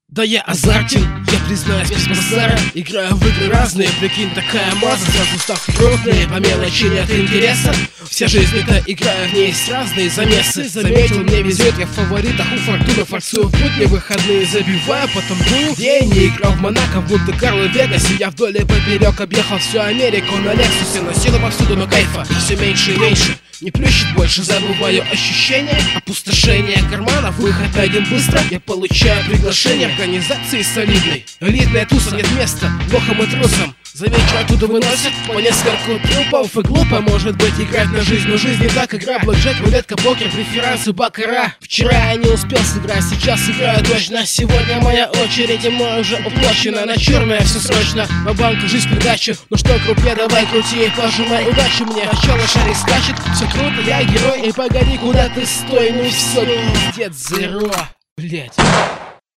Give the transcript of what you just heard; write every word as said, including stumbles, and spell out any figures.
Да я азартен, я признаюсь без базара. Играю в игры разные, прикинь, такая маза. Сразу ставки крупные, по мелочи нет интереса. Вся жизнь это игра, в ней есть разные замесы. Заметил, мне везет, я в фаворитах у фортуны. Форсую в будни, выходные забиваю, потом дую. Я не играл в Монако, в Монте-Карло, Вегасе. Я вдоль и поперек объехал всю Америку на Лексусе. Носила повсюду, но кайфа все меньше и меньше. Не плющит больше, забываю ощущения опустошения карманов, выход найден быстро. Я получаю приглашение организации солидной. Элитная туса, нет места лохам и трусам. За вечер оттуда выносят по нескольку трупов. И глупо может быть играть на жизнь, но жизнь не так. Игра, блэкджек, рулетка, покер, преферансы, баккара. Вчера я не успел сыграть, сейчас играю точно. Сегодня моя очередь, и мной уже уплочено. На черное все срочно, на банку жизнь придачу. Ну что, крупье, давай крути и пожимай удачи мне. Начало шарик скачет, все круто, я герой. И погоди, куда ты стой, ну все, пиздец, зеро, блять.